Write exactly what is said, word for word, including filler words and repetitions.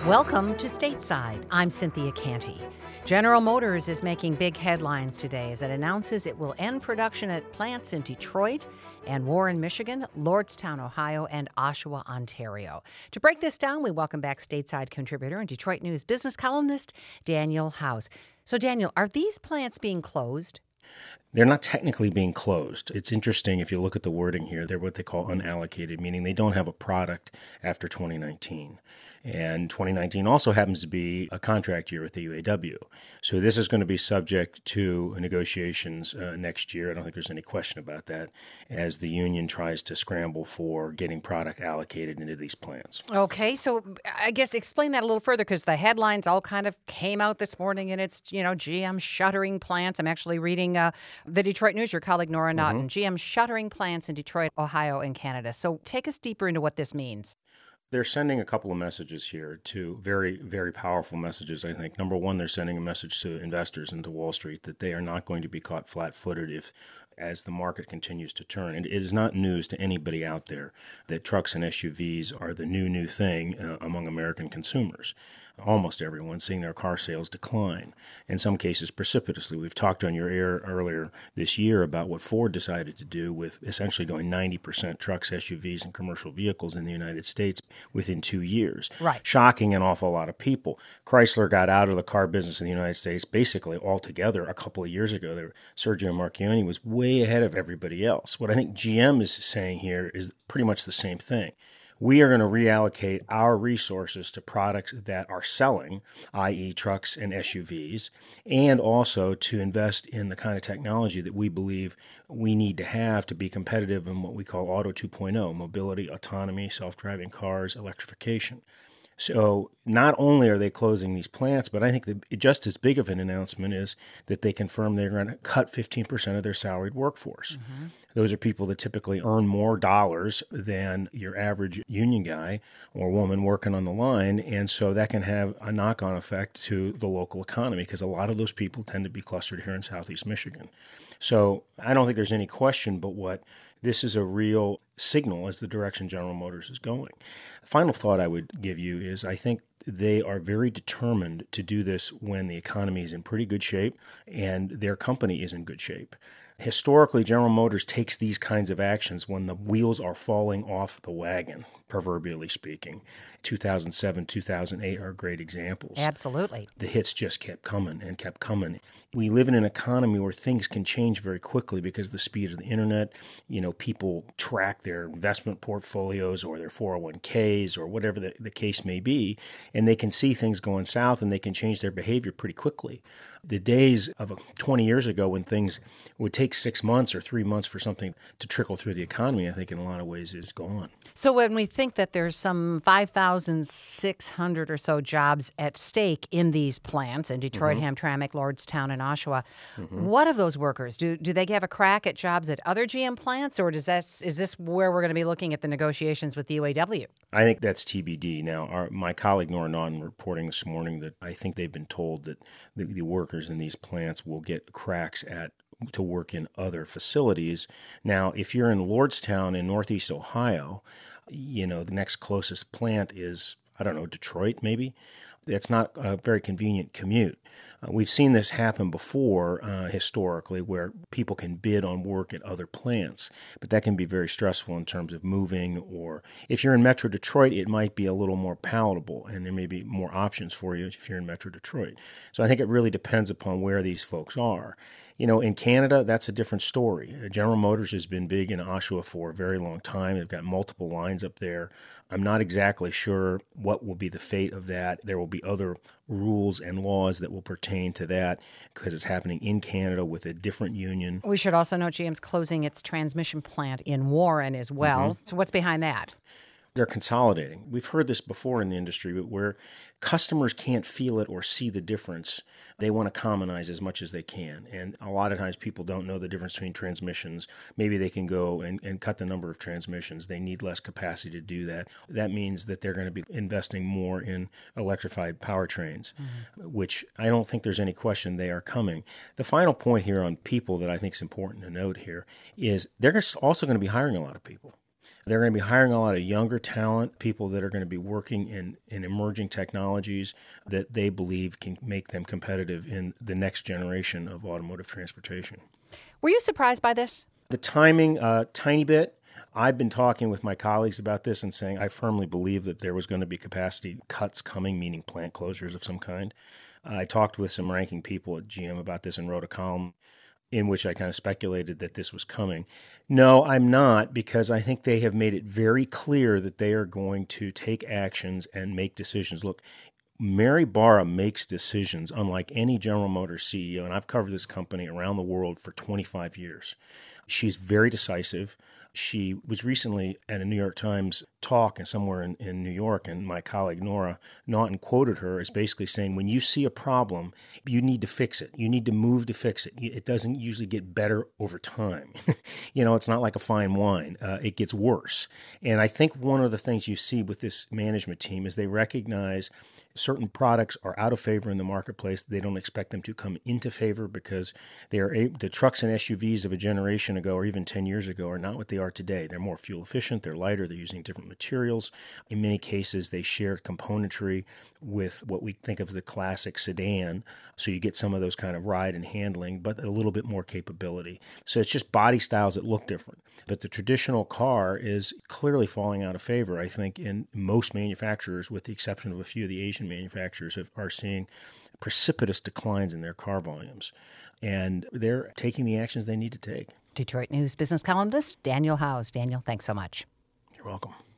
Welcome to Stateside. I'm Cynthia Canty. General Motors is making big headlines today as it announces it will end production at plants in Detroit and Warren, Michigan, Lordstown, Ohio, and Oshawa, Ontario. To break this down, we welcome back Stateside contributor and Detroit News business columnist Daniel House. So, Daniel, are these plants being closed? They're not technically being closed. It's interesting if you look at the wording here. They're what they call unallocated, meaning they don't have a product after twenty nineteen. And twenty nineteen also happens to be a contract year with the U A W. So this is going to be subject to negotiations uh, next year. I don't think there's any question about that, as the union tries to scramble for getting product allocated into these plants. Okay, so I guess explain that a little further, because the headlines all kind of came out this morning, and it's, you know, G M shuttering plants. I'm actually reading uh, the Detroit News, your colleague Nora Naughton. Mm-hmm. G M shuttering plants in Detroit, Ohio, and Canada. So take us deeper into what this means. They're sending a couple of messages here, to very, very powerful messages, I think. Number one, they're sending a message to investors and to Wall Street that they are not going to be caught flat-footed if, as the market continues to turn. And it is not news to anybody out there that trucks and S U Vs are the new, new thing uh, among American consumers. Almost everyone seeing their car sales decline, in some cases precipitously. We've talked on your air earlier this year about what Ford decided to do with essentially going ninety percent trucks, S U Vs, and commercial vehicles in the United States within two years. Right. Shocking an awful lot of people. Chrysler got out of the car business in the United States basically altogether a couple of years ago. There, Sergio Marchionne was way ahead of everybody else. What I think G M is saying here is pretty much the same thing. We are going to reallocate our resources to products that are selling, that is trucks and S U Vs, and also to invest in the kind of technology that we believe we need to have to be competitive in what we call Auto two point oh, mobility, autonomy, self-driving cars, electrification. So not only are they closing these plants, but I think that just as big of an announcement is that they confirm they're going to cut fifteen percent of their salaried workforce. Mm-hmm. Those are people that typically earn more dollars than your average union guy or woman working on the line. And so that can have a knock-on effect to the local economy, because a lot of those people tend to be clustered here in Southeast Michigan. So I don't think there's any question but what this is a real signal as the direction General Motors is going. The final thought I would give you is I think they are very determined to do this when the economy is in pretty good shape and their company is in good shape. Historically, General Motors takes these kinds of actions when the wheels are falling off the wagon, proverbially speaking. two thousand seven, two thousand eight are great examples. Absolutely. The hits just kept coming and kept coming. We live in an economy where things can change very quickly because of the speed of the internet. You know, people track their investment portfolios or their four oh one k's or whatever the, the case may be, and they can see things going south and they can change their behavior pretty quickly. The days of twenty years ago when things would take six months or three months for something to trickle through the economy, I think in a lot of ways is gone. So when we think that there's some five thousand six hundred or so jobs at stake in these plants in Detroit, mm-hmm. Hamtramck, Lordstown, and Oshawa, mm-hmm. what of those workers? Do do they have a crack at jobs at other G M plants, or does that is this where we're going to be looking at the negotiations with the U A W? I think that's T B D. Now, our, my colleague Nora Naughton reporting this morning that I think they've been told that the, the workers in these plants will get cracks at to work in other facilities. Now, if you're in Lordstown in Northeast Ohio, you know, the next closest plant is, I don't know, Detroit maybe. That's not a very convenient commute. Uh, we've seen this happen before uh, historically, where people can bid on work at other plants, but that can be very stressful in terms of moving. Or if you're in Metro Detroit, it might be a little more palatable, and there may be more options for you if you're in Metro Detroit. So I think it really depends upon where these folks are. You know, in Canada, that's a different story. General Motors has been big in Oshawa for a very long time. They've got multiple lines up there. I'm not exactly sure what will be the fate of that. There will be other rules and laws that will pertain to that because it's happening in Canada with a different union. We should also note G M's closing its transmission plant in Warren as well. Mm-hmm. So what's behind that? They're consolidating. We've heard this before in the industry, but where customers can't feel it or see the difference, they want to commonize as much as they can. And a lot of times people don't know the difference between transmissions. Maybe they can go and, and cut the number of transmissions. They need less capacity to do that. That means that they're going to be investing more in electrified powertrains, mm-hmm. which I don't think there's any question they are coming. The final point here on people that I think is important to note here is they're also going to be hiring a lot of people. They're going to be hiring a lot of younger talent, people that are going to be working in, in emerging technologies that they believe can make them competitive in the next generation of automotive transportation. Were you surprised by this? The timing, a tiny bit. I've been talking with my colleagues about this and saying I firmly believe that there was going to be capacity cuts coming, meaning plant closures of some kind. I talked with some ranking people at G M about this and wrote a column in which I kind of speculated that this was coming. No, I'm not, because I think they have made it very clear that they are going to take actions and make decisions. Look, Mary Barra makes decisions unlike any General Motors C E O, and I've covered this company around the world for twenty-five years. She's very decisive. She was recently at a New York Times talk and somewhere in, in New York, and my colleague Nora Naughton quoted her as basically saying, when you see a problem, you need to fix it. You need to move to fix it. It doesn't usually get better over time. You know, it's not like a fine wine. Uh, it gets worse. And I think one of the things you see with this management team is they recognize certain products are out of favor in the marketplace. They don't expect them to come into favor because they are able, the trucks and S U Vs of a generation ago or even ten years ago are not what they are today. They're more fuel efficient, they're lighter, they're using different materials. In many cases, they share componentry with what we think of as the classic sedan. So you get some of those kind of ride and handling, but a little bit more capability. So it's just body styles that look different. But the traditional car is clearly falling out of favor, I think, in most manufacturers, with the exception of a few of the Asian manufacturers, have, are seeing precipitous declines in their car volumes. And they're taking the actions they need to take. Detroit News business columnist Daniel Howes. Daniel, thanks so much. You're welcome.